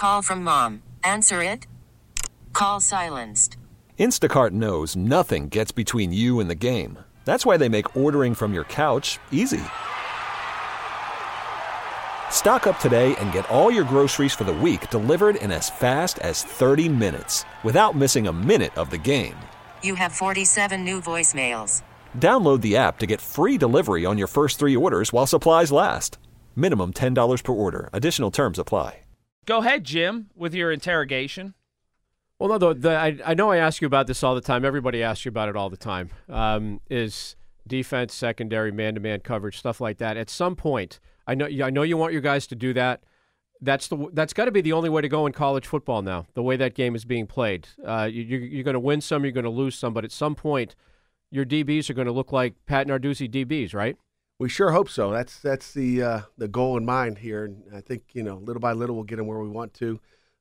Call from mom. Answer it. Call silenced. Instacart knows nothing gets between you and the game. That's why they make ordering from your couch easy. Stock up today and get all your groceries for the week delivered in as fast as 30 minutes without missing a minute of the game. You have 47 new voicemails. Download the app to get free delivery on your first 3 orders while supplies last. Minimum $10 per order. Additional terms apply. Go ahead, Jim, with your interrogation. Well, no, I know I ask you about this all the time. Everybody asks you about it all the time. Is defense, secondary, man-to-man coverage, stuff like that. At some point, I know you want your guys to do that. That's got to be the only way to go in college football now, the way that game is being played. You're going to win some, you're going to lose some, but at some point, your DBs are going to look like Pat Narduzzi DBs, right? We sure hope so. That's the goal in mind here, and I think little by little we'll get them where we want to.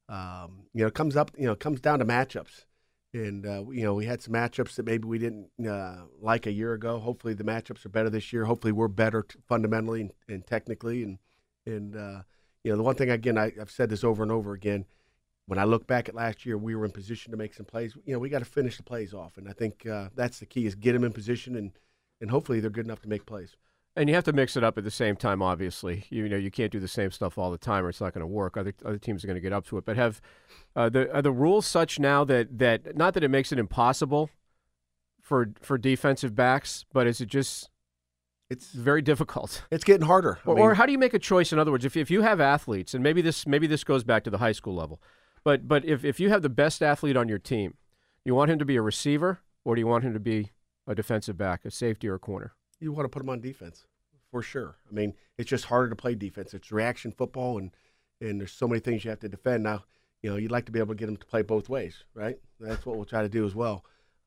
It comes down to matchups, and we had some matchups that maybe we didn't like a year ago. Hopefully the matchups are better this year. Hopefully we're better fundamentally and technically, and the one thing again I've said this over and over again. When I look back at last year, we were in position to make some plays. We got to finish the plays off, and I think that's the key: is get them in position, and hopefully they're good enough to make plays. And you have to mix it up at the same time, obviously. You can't do the same stuff all the time or it's not going to work. Other teams are going to get up to it. But are the rules such now that not that it makes it impossible for defensive backs, but is it just it's very difficult? It's getting harder. Or how do you make a choice? In other words, if you have athletes, and maybe this goes back to the high school level, but if you have the best athlete on your team, you want him to be a receiver or do you want him to be a defensive back, a safety or a corner? You want to put them on defense, for sure. It's just harder to play defense. It's reaction football, and there's so many things you have to defend. Now, you'd like to be able to get them to play both ways, right? That's what we'll try to do as well.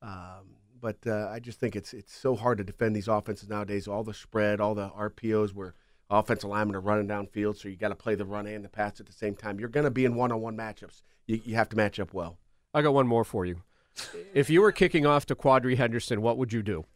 But I just think it's so hard to defend these offenses nowadays. All the spread, all the RPOs where offensive linemen are running downfield, so you got to play the run and the pass at the same time. You're going to be in one-on-one matchups. You have to match up well. I got one more for you. If you were kicking off to Quadri Henderson, what would you do?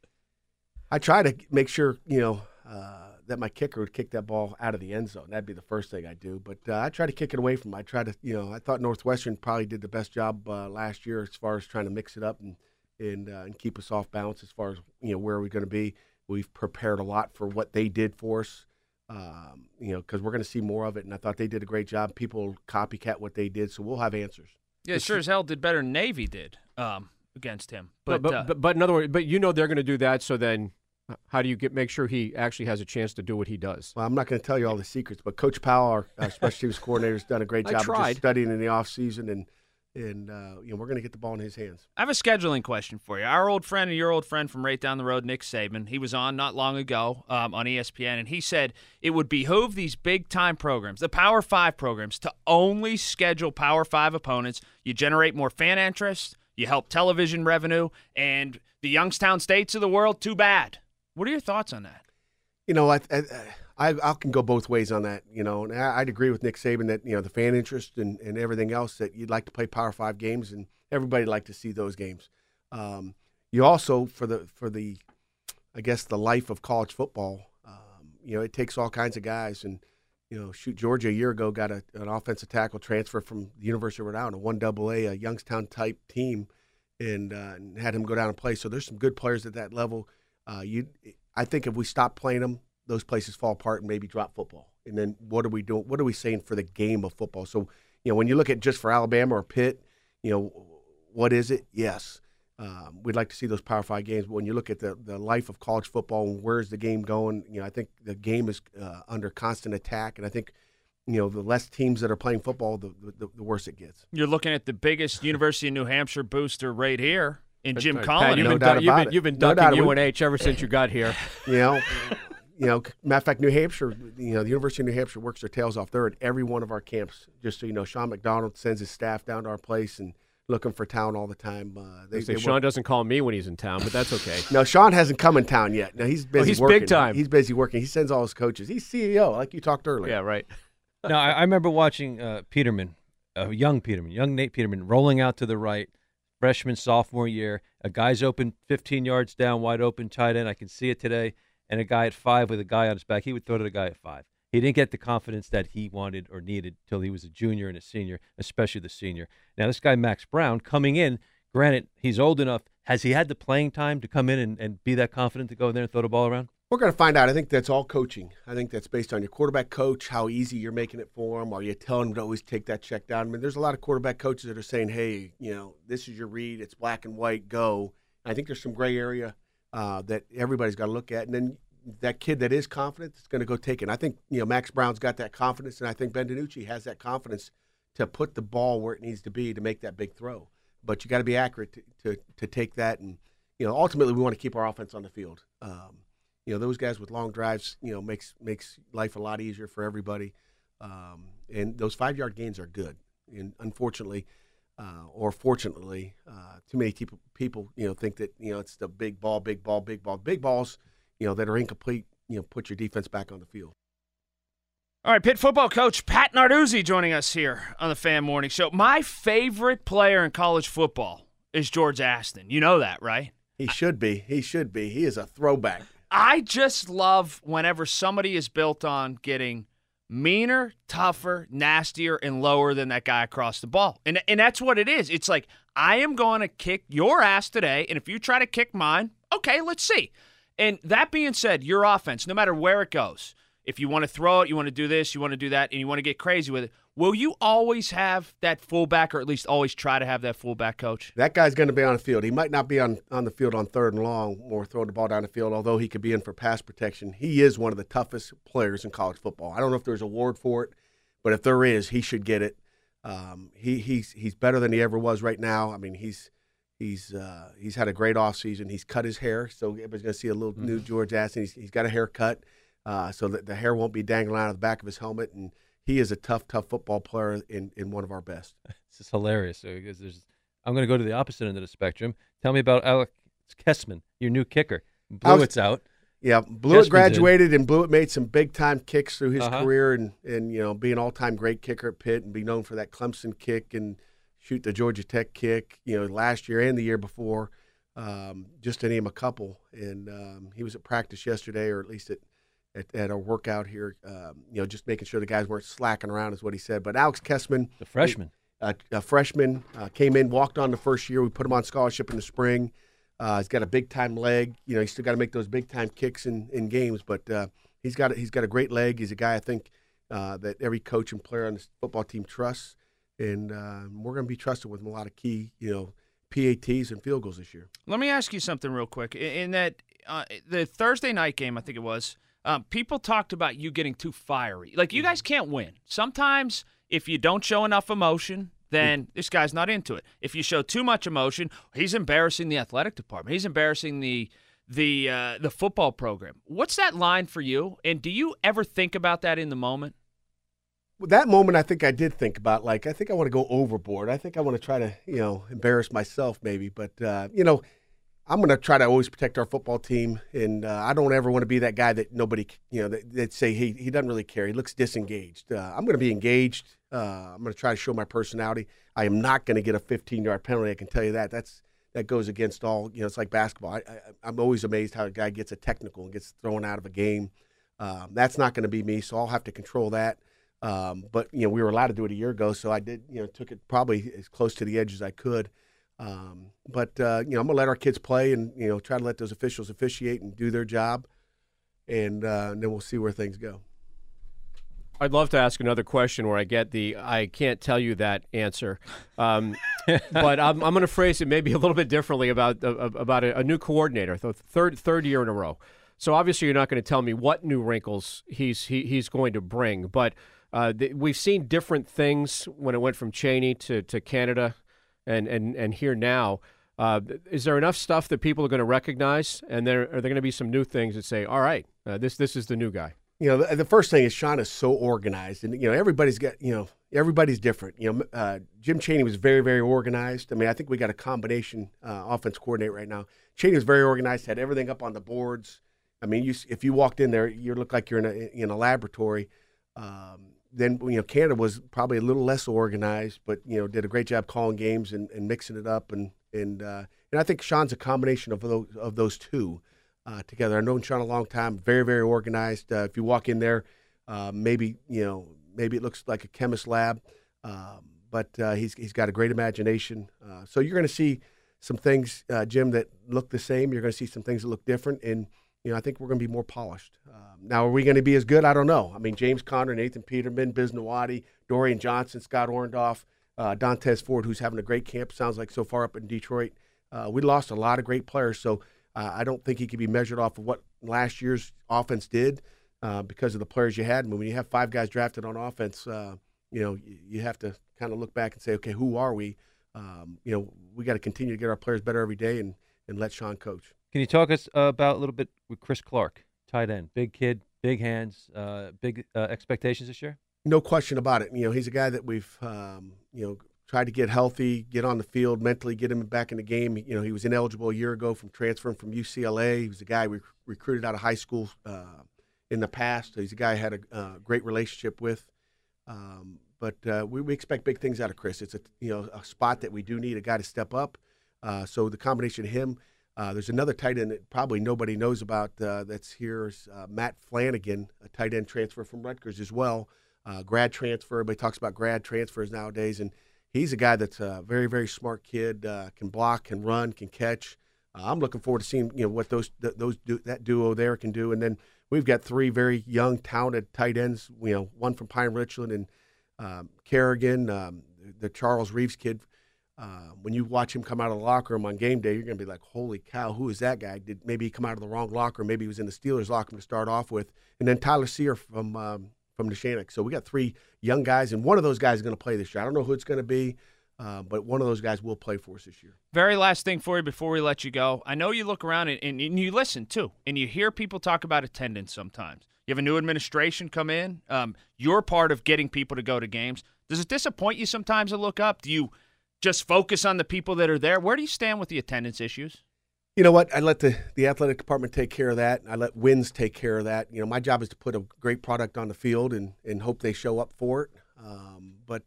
I try to make sure, that my kicker would kick that ball out of the end zone. That'd be the first thing I do. But I try to kick it away from him. I try to, I thought Northwestern probably did the best job last year as far as trying to mix it up and keep us off balance as far as, where are we going to be. We've prepared a lot for what they did for us, because we're going to see more of it. And I thought they did a great job. People copycat what they did, so we'll have answers. Yeah, sure as hell did better than Navy did against him. But in other words, they're going to do that, so then how do you make sure he actually has a chance to do what he does? Well, I'm not going to tell you all the secrets, but Coach Powell, our special teams coordinator, has done a great job of just studying in the offseason, and we're going to get the ball in his hands. I have a scheduling question for you. Our old friend and your old friend from right down the road, Nick Saban, he was on not long ago on ESPN, and he said it would behoove these big-time programs, the Power 5 programs, to only schedule Power 5 opponents. You generate more fan interest, you help television revenue, and the Youngstown States of the world, too bad. What are your thoughts on that? I can go both ways on that. And I'd agree with Nick Saban that the fan interest and everything else, that you'd like to play Power 5 games, and everybody'd like to see those games. You also for the I guess the life of college football, it takes all kinds of guys, and Georgia a year ago got an offensive tackle transfer from the University of Rhode Island, a 1AA, a Youngstown type team, and had him go down and play. So there's some good players at that level. I think if we stop playing them, those places fall apart and maybe drop football. And then what are we doing? What are we saying for the game of football? So, when you look at just for Alabama or Pitt, what is it? Yes, we'd like to see those Power 5 games. But when you look at the life of college football and where's the game going, I think the game is under constant attack. And I think, the less teams that are playing football, the worse it gets. You're looking at the biggest University of New Hampshire booster right here. In Jim Pat, Collins. You've been ducking UNH ever since you got here. Matter of fact, New Hampshire, the University of New Hampshire works their tails off. They're at every one of our camps. Just so you know, Sean McDonald sends his staff down to our place and looking for talent all the time. Sean doesn't call me when he's in town, but that's okay. No, Sean hasn't come in town yet. No, he's busy working. He's big time. He's busy working. He sends all his coaches. He's CEO, like you talked earlier. Yeah, right. No, I remember watching Peterman, young Nate Peterman, rolling out to the right. Freshman, sophomore year, a guy's open 15 yards down, wide open, tight end. I can see it today. And a guy at 5 with a guy on his back, he would throw to the guy at 5. He didn't get the confidence that he wanted or needed till he was a junior and a senior, especially the senior. Now, this guy, Max Brown, coming in, granted, he's old enough. Has he had the playing time to come in and be that confident to go in there and throw the ball around? We're going to find out. I think that's all coaching. I think that's based on your quarterback coach, how easy you're making it for him. Are you telling him to always take that check down? I mean, there's a lot of quarterback coaches that are saying, hey, this is your read. It's black and white. Go. I think there's some gray area that everybody's got to look at. And then that kid that is confident is going to go take it. And I think, Max Brown's got that confidence, and I think Ben DiNucci has that confidence to put the ball where it needs to be to make that big throw. But you got to be accurate to take that. And, ultimately we want to keep our offense on the field. Those guys with long drives, makes life a lot easier for everybody. And those 5-yard gains are good. And unfortunately, or fortunately, too many people, think that, it's the big ball. Big balls, that are incomplete, put your defense back on the field. All right, Pitt football coach Pat Narduzzi joining us here on the Fan Morning Show. My favorite player in college football is George Aston. You know that, right? He should be. He is a throwback. I just love whenever somebody is built on getting meaner, tougher, nastier, and lower than that guy across the ball. And that's what it is. It's like, I am going to kick your ass today, and if you try to kick mine, okay, let's see. And that being said, your offense, no matter where it goes, if you want to throw it, you want to do this, you want to do that, and you want to get crazy with it, will you always have that fullback, or at least always try to have that fullback, Coach? That guy's going to be on the field. He might not be on the field on 3rd and long or throwing the ball down the field, although he could be in for pass protection. He is one of the toughest players in college football. I don't know if there's an award for it, but if there is, he should get it. He's better than he ever was right now. I mean, he's had a great offseason. He's cut his hair, so everybody's going to see a little new George Aston. He's got a haircut, so that the hair won't be dangling out of the back of his helmet, and he is a tough football player in one of our best. This is hilarious. Because I'm going to go to the opposite end of the spectrum. Tell me about Alex Kessman, your new kicker. Blewett's out. Yeah, Blewett graduated, and Blewett made some big-time kicks through his career and be an all-time great kicker at Pitt and be known for that Clemson kick and shoot the Georgia Tech kick, last year and the year before, just to name a couple. And he was at practice yesterday, or at least at our workout here, just making sure the guys weren't slacking around is what he said. But Alex Kessman, the freshman, a freshman, came in, walked on the first year. We put him on scholarship in the spring. He's got a big-time leg. He's still got to make those big-time kicks in games, but he's got a great leg. He's a guy I think that every coach and player on this football team trusts. And we're going to be trusted with a lot of key, PATs and field goals this year. Let me ask you something real quick. In that the Thursday night game, I think it was, people talked about you getting too fiery. Like, you guys can't win. Sometimes if you don't show enough emotion, then this guy's not into it. If you show too much emotion, he's embarrassing the athletic department. He's embarrassing the football program. What's that line for you? And do you ever think about that in the moment? That moment, I think I did think about, I think I want to go overboard. I think I want to try to, embarrass myself maybe. But, I'm going to try to always protect our football team. And I don't ever want to be that guy that nobody, that say he doesn't really care. He looks disengaged. I'm going to be engaged. I'm going to try to show my personality. I am not going to get a 15-yard penalty. I can tell you that. That goes against all, it's like basketball. I'm always amazed how a guy gets a technical and gets thrown out of a game. That's not going to be me, so I'll have to control that. But, we were allowed to do it a year ago, so I did, took it probably as close to the edge as I could. But I'm going to let our kids play and, try to let those officials officiate and do their job. And then we'll see where things go. I'd love to ask another question where I get the I can't tell you that answer. But I'm going to phrase it maybe a little bit differently about a new coordinator, the third year in a row. So obviously you're not going to tell me what new wrinkles he's going to bring, but we've seen different things when it went from Cheney to Canada and here now. Is there enough stuff that people are going to recognize, and are there going to be some new things that say, all right, this is the new guy? The first thing is Sean is so organized, and everybody's got everybody's different. Jim Cheney was very, very organized. I mean, I think we got a combination offense coordinator right now. Cheney was very organized, had everything up on the boards. I mean, if you walked in there, you look like you're in a laboratory. Then Canada was probably a little less organized, but did a great job calling games and mixing it up, and I think Sean's a combination of those two together. I've known Sean a long time, very, very organized. If you walk in there, Maybe it looks like a chemist lab, but he's got a great imagination. So you're going to see some things, Jim, that look the same. You're going to see some things that look different, and I think we're going to be more polished. Now, are we going to be as good? I don't know. I mean, James Conner, Nathan Peterman, Biz Nawadi, Dorian Johnson, Scott Orndorff, Dontez Ford, who's having a great camp, sounds like so far up in Detroit. We lost a lot of great players, so I don't think he can be measured off of what last year's offense did because of the players you had. I mean, when you have 5 guys drafted on offense, you have to kind of look back and say, okay, who are we? We got to continue to get our players better every day and let Sean coach. Can you talk us about a little bit with Chris Clark, tight end, big kid, big hands, big expectations this year? No question about it. He's a guy that we've, tried to get healthy, get on the field, mentally get him back in the game. He was ineligible a year ago from transferring from UCLA. He was a guy we recruited out of high school in the past. He's a guy I had a great relationship with. But we expect big things out of Chris. It's a spot that we do need a guy to step up. So the combination of him, there's another tight end that probably nobody knows about that's here is Matt Flanagan, a tight end transfer from Rutgers as well. Grad transfer. Everybody talks about grad transfers nowadays, and he's a guy that's a very, very smart kid, can block, can run, can catch. I'm looking forward to seeing what that duo there can do. And then we've got 3 very young, talented tight ends. One from Pine Richland and Kerrigan, the Charles Reeves kid. When you watch him come out of the locker room on game day, you're going to be like, holy cow, who is that guy? Maybe he come out of the wrong locker? Maybe he was in the Steelers locker room to start off with. And then Tyler Sear from Neshannock. So we got 3 young guys, and one of those guys is going to play this year. I don't know who it's going to be, but one of those guys will play for us this year. Very last thing for you before we let you go. I know you look around and you listen, too, and you hear people talk about attendance sometimes. You have a new administration come in. You're part of getting people to go to games. Does it disappoint you sometimes to look up? Do you just focus on the people that are there? Where do you stand with the attendance issues? You know what? I let the athletic department take care of that. I let Wins take care of that. My job is to put a great product on the field and hope they show up for it. But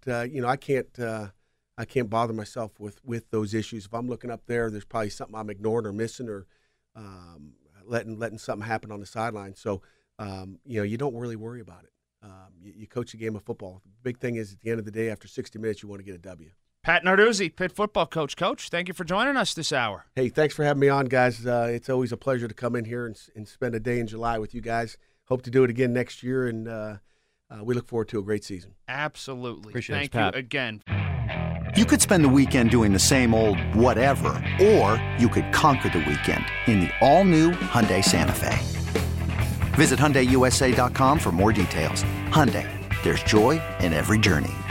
I can't bother myself with those issues. If I'm looking up there's probably something I'm ignoring or missing or letting something happen on the sideline. So, you don't really worry about it. You coach a game of football. The big thing is at the end of the day, after 60 minutes, you want to get a W. Pat Narduzzi, Pitt football coach. Coach, thank you for joining us this hour. Hey, thanks for having me on, guys. It's always a pleasure to come in here and spend a day in July with you guys. Hope to do it again next year, and we look forward to a great season. Absolutely. Appreciate Thank it, Pat. you again. You could spend the weekend doing the same old whatever, or you could conquer the weekend in the all-new Hyundai Santa Fe. Visit HyundaiUSA.com for more details. Hyundai, there's joy in every journey.